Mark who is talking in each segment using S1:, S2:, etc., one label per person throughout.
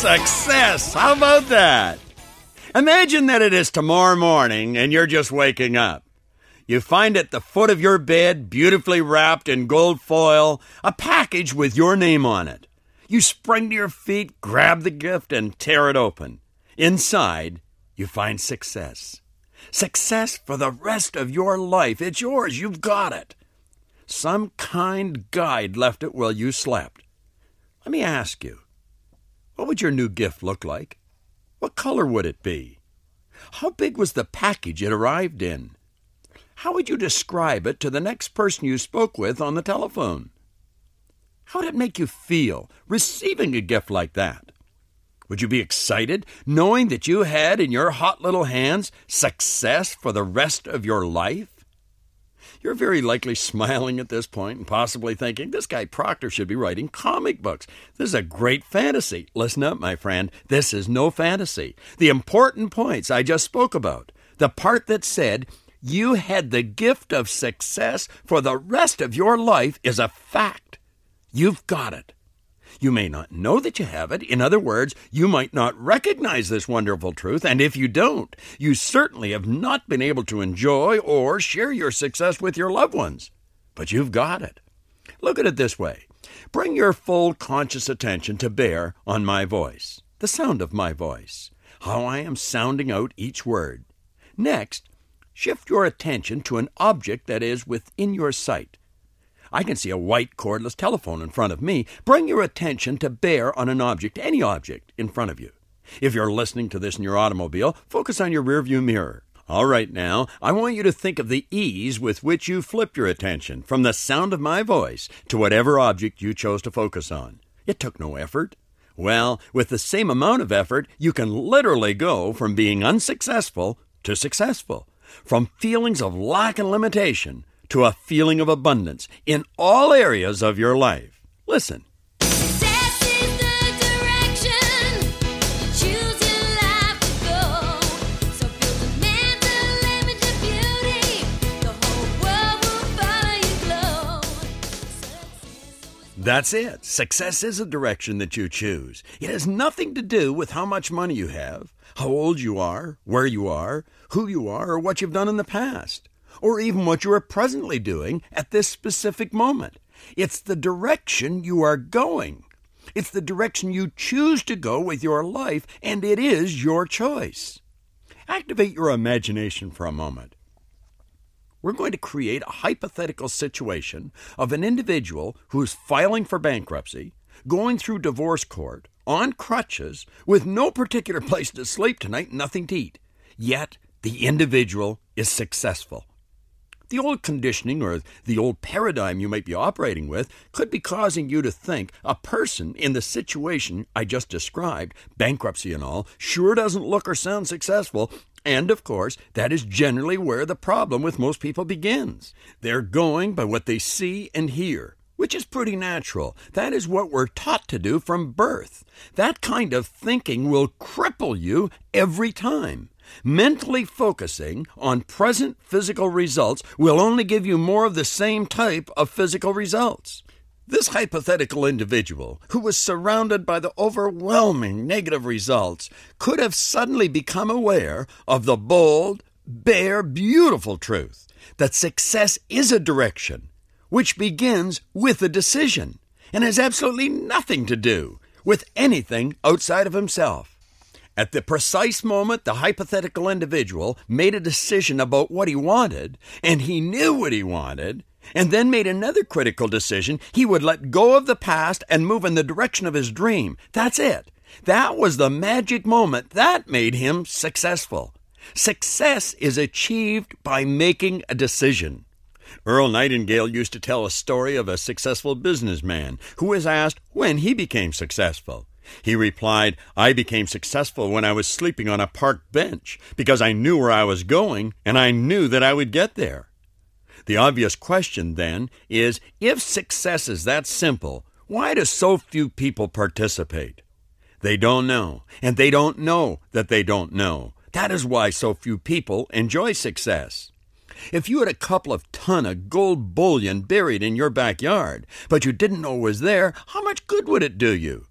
S1: Success! How about that? Imagine that it is tomorrow morning and you're just waking up. You find at the foot of your bed, beautifully wrapped in gold foil, a package with your name on it. You spring to your feet, grab the gift, and tear it open. Inside, you find success. Success for the rest of your life. It's yours. You've got it. Some kind guide left it while you slept. Let me ask you, what would your new gift look like? What color would it be? How big was the package it arrived in? How would you describe it to the next person you spoke with on the telephone? How would it make you feel receiving a gift like that? Would you be excited knowing that you had in your hot little hands success for the rest of your life? You're very likely smiling at this point and possibly thinking, this guy Proctor should be writing comic books. This is a great fantasy. Listen up, my friend. This is no fantasy. The important points I just spoke about, the part that said you had the gift of success for the rest of your life, is a fact. You've got it. You may not know that you have it. In other words, you might not recognize this wonderful truth, and if you don't, you certainly have not been able to enjoy or share your success with your loved ones. But you've got it. Look at it this way. Bring your full conscious attention to bear on my voice, the sound of my voice, how I am sounding out each word. Next, shift your attention to an object that is within your sight. I can see a white cordless telephone in front of me. Bring your attention to bear on an object, any object, in front of you. If you're listening to this in your automobile, focus on your rearview mirror. All right, now, I want you to think of the ease with which you flipped your attention from the sound of my voice to whatever object you chose to focus on. It took no effort. Well, with the same amount of effort, you can literally go from being unsuccessful to successful, from feelings of lack and limitation to a feeling of abundance in all areas of your life. Listen.
S2: Success is the direction you choose in life to go. So build a mental image of beauty. The whole world will follow you glow.
S1: That's it. Success is a direction that you choose. It has nothing to do with how much money you have, how old you are, where you are, who you are, or what you've done in the past, or even what you are presently doing at this specific moment. It's the direction you are going. It's the direction you choose to go with your life, and it is your choice. Activate your imagination for a moment. We're going to create a hypothetical situation of an individual who's filing for bankruptcy, going through divorce court, on crutches, with no particular place to sleep tonight, nothing to eat. Yet, the individual is successful. The old conditioning or the old paradigm you might be operating with could be causing you to think a person in the situation I just described, bankruptcy and all, sure doesn't look or sound successful. And, of course, that is generally where the problem with most people begins. They're going by what they see and hear, which is pretty natural. That is what we're taught to do from birth. That kind of thinking will cripple you every time. Mentally focusing on present physical results will only give you more of the same type of physical results. This hypothetical individual, who was surrounded by the overwhelming negative results, could have suddenly become aware of the bold, bare, beautiful truth that success is a direction which begins with a decision and has absolutely nothing to do with anything outside of himself. At the precise moment the hypothetical individual made a decision about what he wanted, and he knew what he wanted, and then made another critical decision, he would let go of the past and move in the direction of his dream. That's it. That was the magic moment. That made him successful. Success is achieved by making a decision. Earl Nightingale used to tell a story of a successful businessman who was asked when he became successful. He replied, "I became successful when I was sleeping on a park bench because I knew where I was going and I knew that I would get there." The obvious question then is, if success is that simple, why do so few people participate? They don't know, and they don't know that they don't know. That is why so few people enjoy success. If you had a couple of ton of gold bullion buried in your backyard, but you didn't know it was there, how much good would it do you?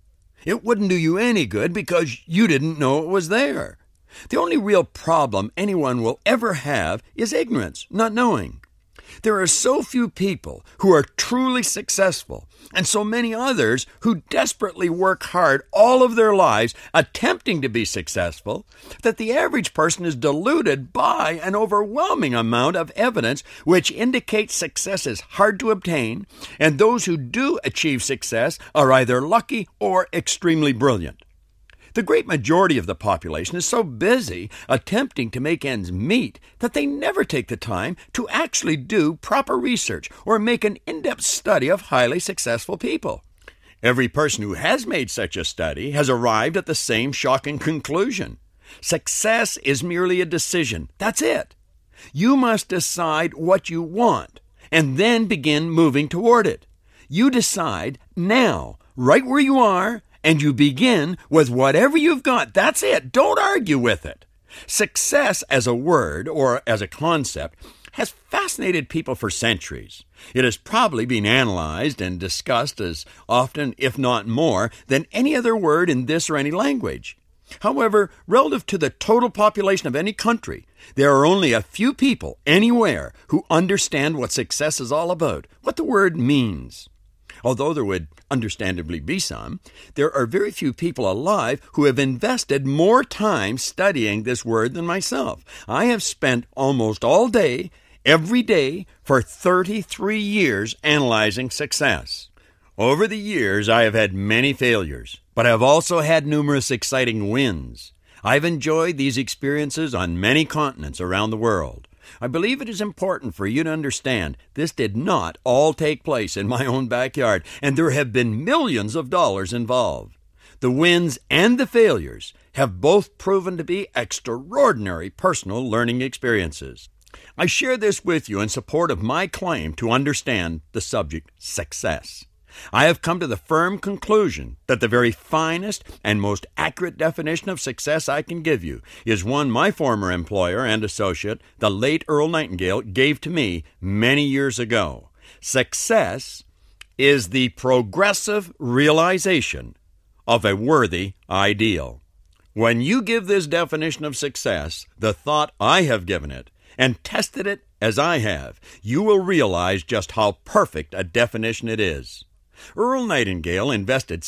S1: It wouldn't do you any good because you didn't know it was there. The only real problem anyone will ever have is ignorance, not knowing. There are so few people who are truly successful, and so many others who desperately work hard all of their lives attempting to be successful, that the average person is deluded by an overwhelming amount of evidence which indicates success is hard to obtain, and those who do achieve success are either lucky or extremely brilliant. The great majority of the population is so busy attempting to make ends meet that they never take the time to actually do proper research or make an in-depth study of highly successful people. Every person who has made such a study has arrived at the same shocking conclusion. Success is merely a decision. That's it. You must decide what you want and then begin moving toward it. You decide now, right where you are, and you begin with whatever you've got. That's it. Don't argue with it. Success as a word or as a concept has fascinated people for centuries. It has probably been analyzed and discussed as often, if not more, than any other word in this or any language. However, relative to the total population of any country, there are only a few people anywhere who understand what success is all about, what the word means. Although there would understandably be some, there are very few people alive who have invested more time studying this word than myself. I have spent almost all day, every day, for 33 years analyzing success. Over the years, I have had many failures, but I have also had numerous exciting wins. I've enjoyed these experiences on many continents around the world. I believe it is important for you to understand this did not all take place in my own backyard, and there have been millions of dollars involved. The wins and the failures have both proven to be extraordinary personal learning experiences. I share this with you in support of my claim to understand the subject success. I have come to the firm conclusion that the very finest and most accurate definition of success I can give you is one my former employer and associate, the late Earl Nightingale, gave to me many years ago. Success is the progressive realization of a worthy ideal. When you give this definition of success the thought I have given it, and tested it as I have, you will realize just how perfect a definition it is. Earl Nightingale invested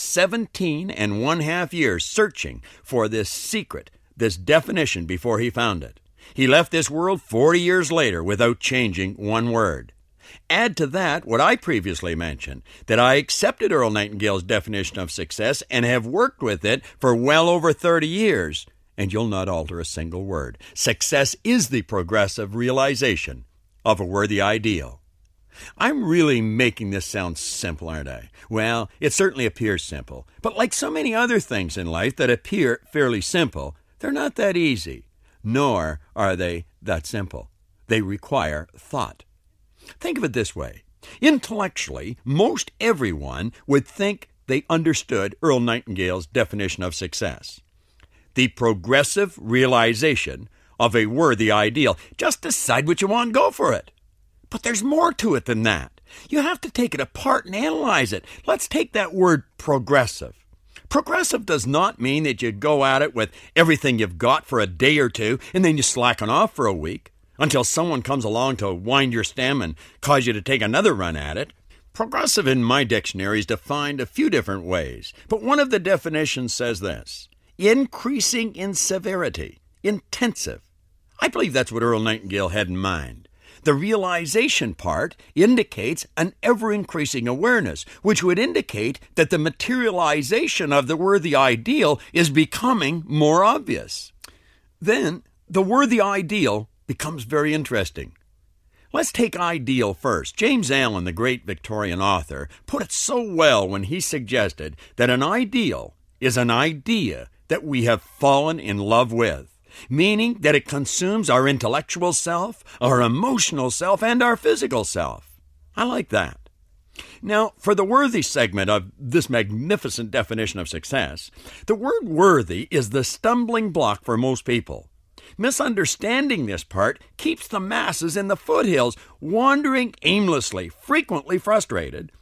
S1: 17.5 years searching for this secret, this definition before he found it. He left this world 40 years later without changing one word. Add to that what I previously mentioned, that I accepted Earl Nightingale's definition of success and have worked with it for well over 30 years, and you'll not alter a single word. Success is the progressive realization of a worthy ideal. I'm really making this sound simple, aren't I? Well, it certainly appears simple. But like so many other things in life that appear fairly simple, they're not that easy, nor are they that simple. They require thought. Think of it this way. Intellectually, most everyone would think they understood Earl Nightingale's definition of success. The progressive realization of a worthy ideal. Just decide what you want and go for it. But there's more to it than that. You have to take it apart and analyze it. Let's take that word progressive. Progressive does not mean that you go at it with everything you've got for a day or two and then you slacken off for a week until someone comes along to wind your stem and cause you to take another run at it. Progressive in my dictionary is defined a few different ways, but one of the definitions says this: increasing in severity, intensive. I believe that's what Earl Nightingale had in mind. The realization part indicates an ever-increasing awareness, which would indicate that the materialization of the worthy ideal is becoming more obvious. Then, the worthy ideal becomes very interesting. Let's take ideal first. James Allen, the great Victorian author, put it so well when he suggested that an ideal is an idea that we have fallen in love with, meaning that it consumes our intellectual self, our emotional self, and our physical self. I like that. Now, for the worthy segment of this magnificent definition of success, the word worthy is the stumbling block for most people. Misunderstanding this part keeps the masses in the foothills, wandering aimlessly, frequently frustrated,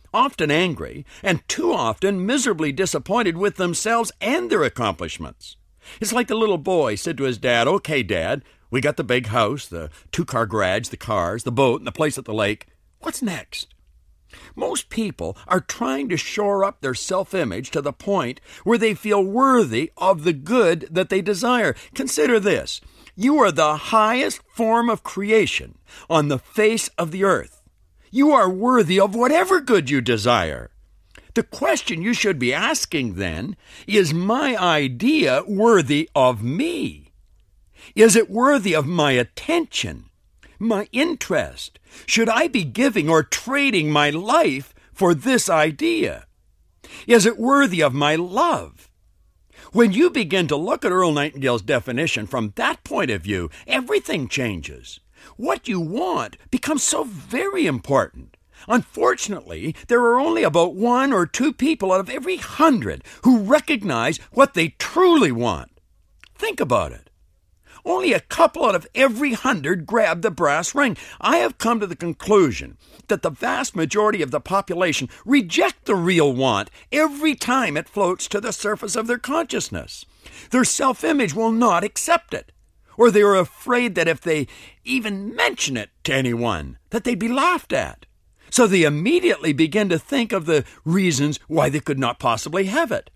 S1: often angry, and too often miserably disappointed with themselves and their accomplishments. It's like the little boy said to his dad, "Okay, Dad, we got the big house, the 2-car garage, the cars, the boat, and the place at the lake. What's next?" Most people are trying to shore up their self-image to the point where they feel worthy of the good that they desire. Consider this. You are the highest form of creation on the face of the earth. You are worthy of whatever good you desire. The question you should be asking then is my idea worthy of me? Is it worthy of my attention, my interest? Should I be giving or trading my life for this idea? Is it worthy of my love? When you begin to look at Earl Nightingale's definition from that point of view, everything changes. What you want becomes so very important. Unfortunately, there are only about 1 or 2 people out of every 100 who recognize what they truly want. Think about it. Only a couple out of every 100 grab the brass ring. I have come to the conclusion that the vast majority of the population reject the real want every time it floats to the surface of their consciousness. Their self-image will not accept it, or they are afraid that if they even mention it to anyone, that they'd be laughed at. So they immediately begin to think of the reasons why they could not possibly have it.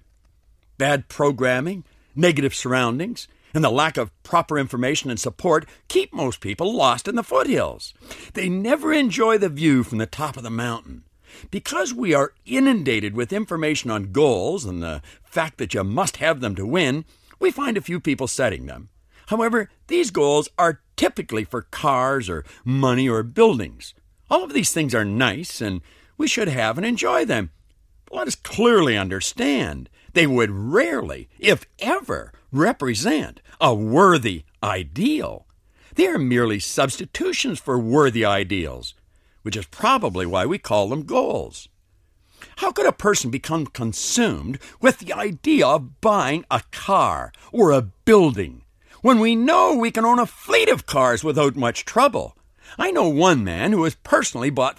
S1: Bad programming, negative surroundings, and the lack of proper information and support keep most people lost in the foothills. They never enjoy the view from the top of the mountain. Because we are inundated with information on goals and the fact that you must have them to win, we find a few people setting them. However, these goals are typically for cars or money or buildings. All of these things are nice, and we should have and enjoy them. But let us clearly understand, they would rarely, if ever, represent a worthy ideal. They are merely substitutions for worthy ideals, which is probably why we call them goals. How could a person become consumed with the idea of buying a car or a building when we know we can own a fleet of cars without much trouble? I know one man who has personally bought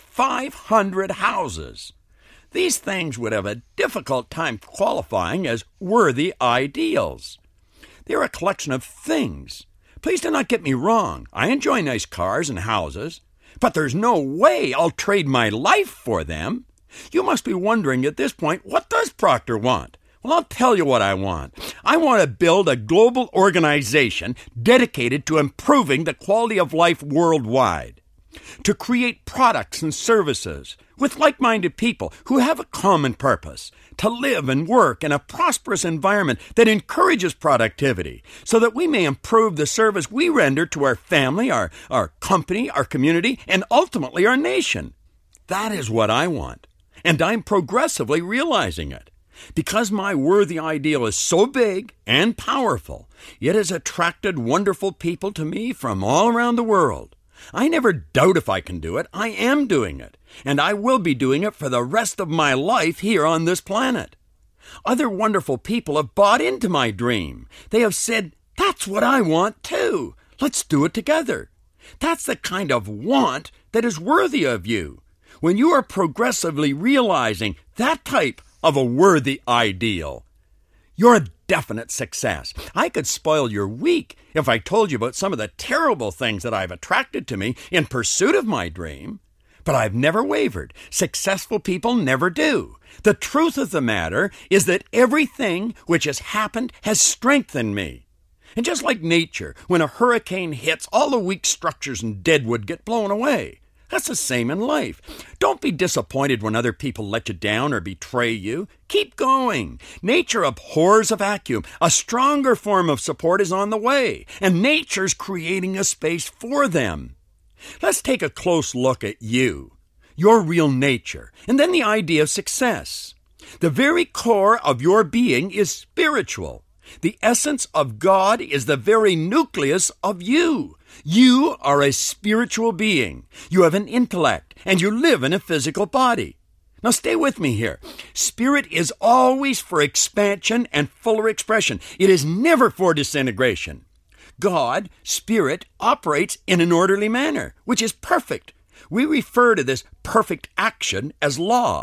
S1: 500 houses. These things would have a difficult time qualifying as worthy ideals. They're a collection of things. Please do not get me wrong. I enjoy nice cars and houses, but there's no way I'll trade my life for them. You must be wondering at this point, what does Proctor want? Well, I'll tell you what I want. I want to build a global organization dedicated to improving the quality of life worldwide, to create products and services with like-minded people who have a common purpose, to live and work in a prosperous environment that encourages productivity so that we may improve the service we render to our family, our company, our community, and ultimately our nation. That is what I want, and I'm progressively realizing it. Because my worthy ideal is so big and powerful, it has attracted wonderful people to me from all around the world. I never doubt if I can do it. I am doing it, and I will be doing it for the rest of my life here on this planet. Other wonderful people have bought into my dream. They have said, "That's what I want too. Let's do it together." That's the kind of want that is worthy of you. When you are progressively realizing that type of a worthy ideal, you're a definite success. I could spoil your week if I told you about some of the terrible things that I've attracted to me in pursuit of my dream, but I've never wavered. Successful people never do. The truth of the matter is that everything which has happened has strengthened me. And just like nature, when a hurricane hits, all the weak structures and deadwood get blown away. That's the same in life. Don't be disappointed when other people let you down or betray you. Keep going. Nature abhors a vacuum. A stronger form of support is on the way, and nature's creating a space for them. Let's take a close look at you, your real nature, and then the idea of success. The very core of your being is spiritual. The essence of God is the very nucleus of you. You are a spiritual being. You have an intellect, and you live in a physical body. Now stay with me here. Spirit is always for expansion and fuller expression. It is never for disintegration. God, Spirit, operates in an orderly manner, which is perfect. We refer to this perfect action as law.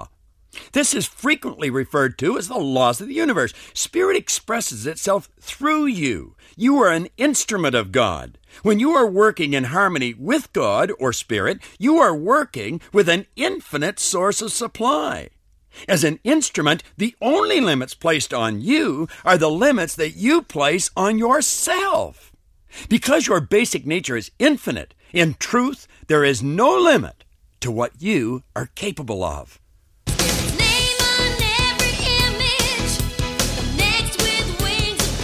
S1: This is frequently referred to as the laws of the universe. Spirit expresses itself through you. You are an instrument of God. When you are working in harmony with God or Spirit, you are working with an infinite source of supply. As an instrument, the only limits placed on you are the limits that you place on yourself. Because your basic nature is infinite, in truth, there is no limit to what you are capable of.
S2: Name on every image, the next with wings of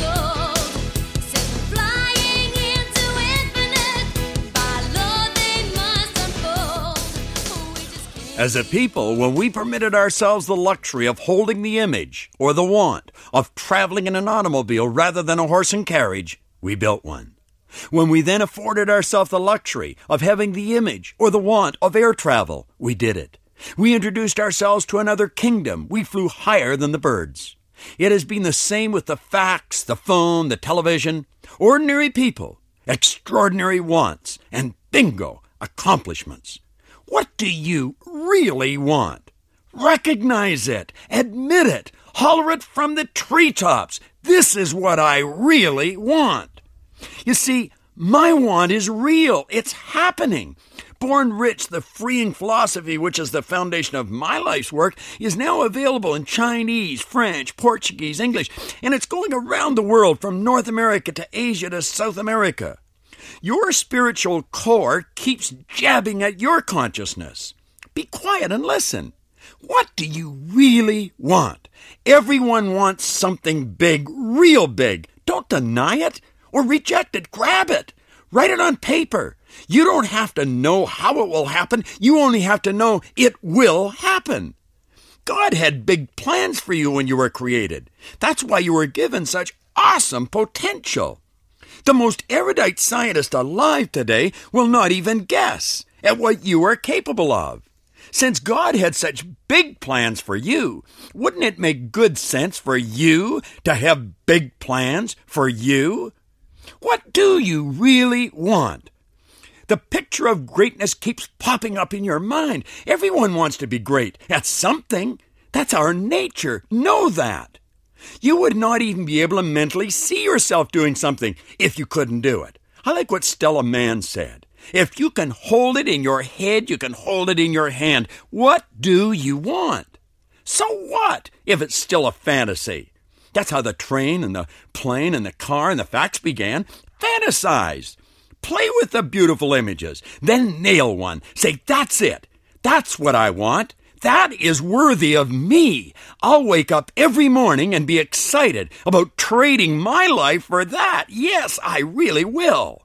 S2: gold. Set them flying into infinite. By law they must unfold. We just can't.
S1: As a people, when we permitted ourselves the luxury of holding the image or the want of traveling in an automobile rather than a horse and carriage, we built one. When we then afforded ourselves the luxury of having the image or the want of air travel, we did it. We introduced ourselves to another kingdom. We flew higher than the birds. It has been the same with the fax, the phone, the television. Ordinary people, extraordinary wants, and bingo, accomplishments. What do you really want? Recognize it. Admit it. Holler it from the treetops. This is what I really want. You see, my want is real. It's happening. Born Rich, the freeing philosophy, which is the foundation of my life's work, is now available in Chinese, French, Portuguese, English, and it's going around the world from North America to Asia to South America. Your spiritual core keeps jabbing at your consciousness. Be quiet and listen. What do you really want? Everyone wants something big, real big. Don't deny it or reject it. Grab it. Write it on paper. You don't have to know how it will happen. You only have to know it will happen. God had big plans for you when you were created. That's why you were given such awesome potential. The most erudite scientist alive today will not even guess at what you are capable of. Since God had such big plans for you, wouldn't it make good sense for you to have big plans for you? What do you really want? The picture of greatness keeps popping up in your mind. Everyone wants to be great at something. That's our nature. Know that. You would not even be able to mentally see yourself doing something if you couldn't do it. I like what Stella Mann said. If you can hold it in your head, you can hold it in your hand. What do you want? So what if it's still a fantasy? That's how the train and the plane and the car and the fax began. Fantasize. Play with the beautiful images. Then nail one. Say, that's it. That's what I want. That is worthy of me. I'll wake up every morning and be excited about trading my life for that. Yes, I really will.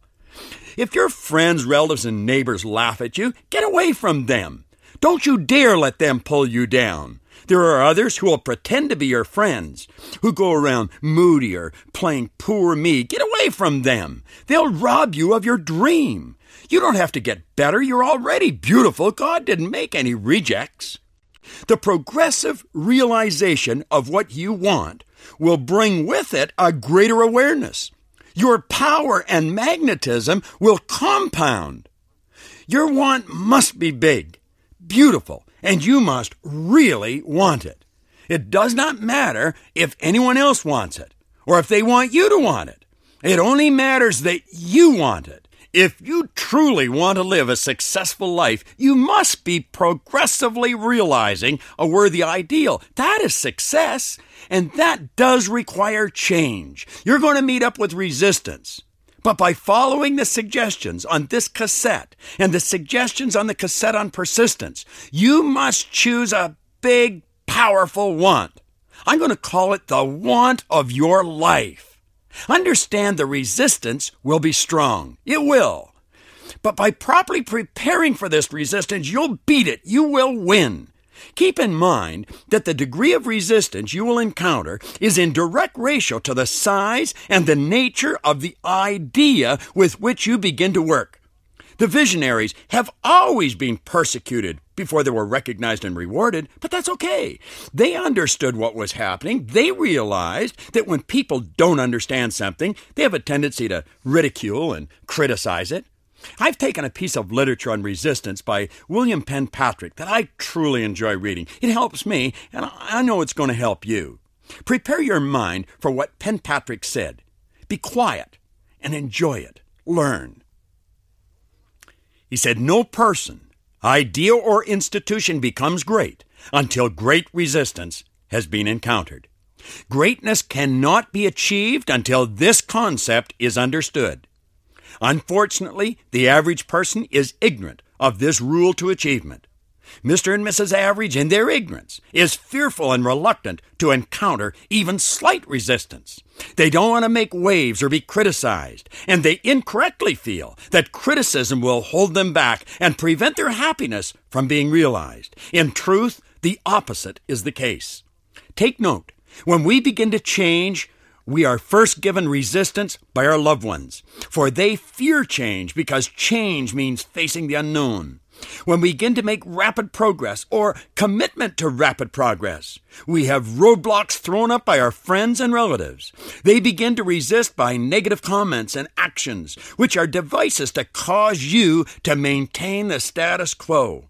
S1: If your friends, relatives, and neighbors laugh at you, get away from them. Don't you dare let them pull you down. There are others who will pretend to be your friends, who go around moody or playing poor me. Get away from them. They'll rob you of your dream. You don't have to get better. You're already beautiful. God didn't make any rejects. The progressive realization of what you want will bring with it a greater awareness. Your power and magnetism will compound. Your want must be big, beautiful, and you must really want it. It does not matter if anyone else wants it or if they want you to want it. It only matters that you want it. If you truly want to live a successful life, you must be progressively realizing a worthy ideal. That is success, and that does require change. You're going to meet up with resistance. But by following the suggestions on this cassette and the suggestions on the cassette on persistence, you must choose a big, powerful want. I'm going to call it the want of your life. Understand the resistance will be strong. It will. But by properly preparing for this resistance, you'll beat it. You will win. Keep in mind that the degree of resistance you will encounter is in direct ratio to the size and the nature of the idea with which you begin to work. The visionaries have always been persecuted before they were recognized and rewarded, but that's okay. They understood what was happening. They realized that when people don't understand something, they have a tendency to ridicule and criticize it. I've taken a piece of literature on resistance by William Penpatrick that I truly enjoy reading. It helps me, and I know it's going to help you. Prepare your mind for what Penpatrick said. Be quiet and enjoy it. Learn. He said, no person, idea, or institution becomes great until great resistance has been encountered. Greatness cannot be achieved until this concept is understood. Unfortunately, the average person is ignorant of this rule to achievement. Mr. and Mrs. Average, in their ignorance, is fearful and reluctant to encounter even slight resistance. They don't want to make waves or be criticized, and they incorrectly feel that criticism will hold them back and prevent their happiness from being realized. In truth, the opposite is the case. Take note, when we begin to change, we are first given resistance by our loved ones, for they fear change because change means facing the unknown. When we begin to make rapid progress or commitment to rapid progress, we have roadblocks thrown up by our friends and relatives. They begin to resist by negative comments and actions, which are devices to cause you to maintain the status quo.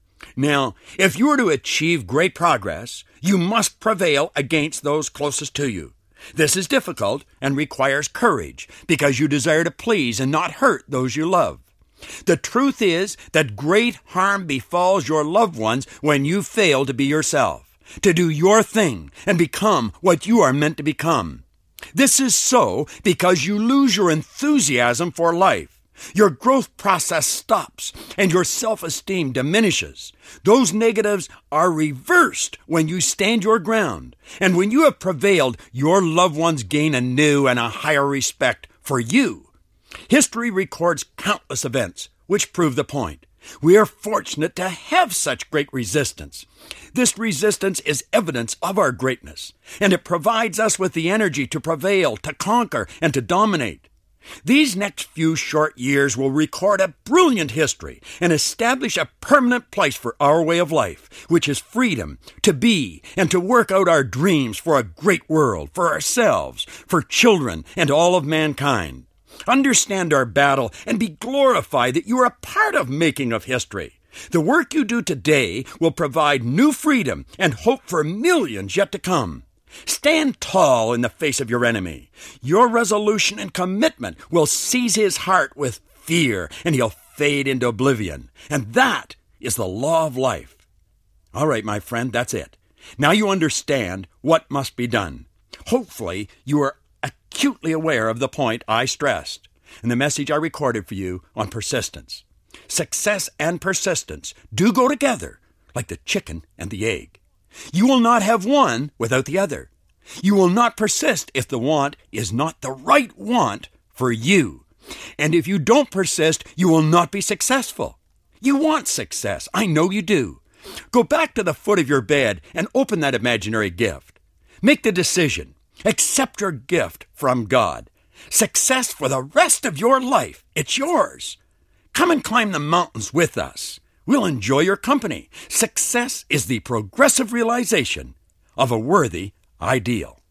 S1: Now, if you are to achieve great progress, you must prevail against those closest to you. This is difficult and requires courage because you desire to please and not hurt those you love. The truth is that great harm befalls your loved ones when you fail to be yourself, to do your thing and become what you are meant to become. This is so because you lose your enthusiasm for life. Your growth process stops and your self-esteem diminishes. Those negatives are reversed when you stand your ground. And when you have prevailed, your loved ones gain a new and a higher respect for you. History records countless events which prove the point. We are fortunate to have such great resistance. This resistance is evidence of our greatness, and it provides us with the energy to prevail, to conquer, and to dominate. These next few short years will record a brilliant history and establish a permanent place for our way of life, which is freedom to be and to work out our dreams for a great world, for ourselves, for children, and all of mankind. Understand our battle and be glorified that you are a part of making of history. The work you do today will provide new freedom and hope for millions yet to come. Stand tall in the face of your enemy. Your resolution and commitment will seize his heart with fear, and he'll fade into oblivion. And that is the law of life. All right, my friend, that's it. Now you understand what must be done. Hopefully, you are acutely aware of the point I stressed and the message I recorded for you on persistence. Success and persistence do go together like the chicken and the egg. You will not have one without the other. You will not persist if the want is not the right want for you. And if you don't persist, you will not be successful. You want success. I know you do. Go back to the foot of your bed and open that imaginary gift. Make the decision. Accept your gift from God. Success for the rest of your life. It's yours. Come and climb the mountains with us. We'll enjoy your company. Success is the progressive realization of a worthy ideal.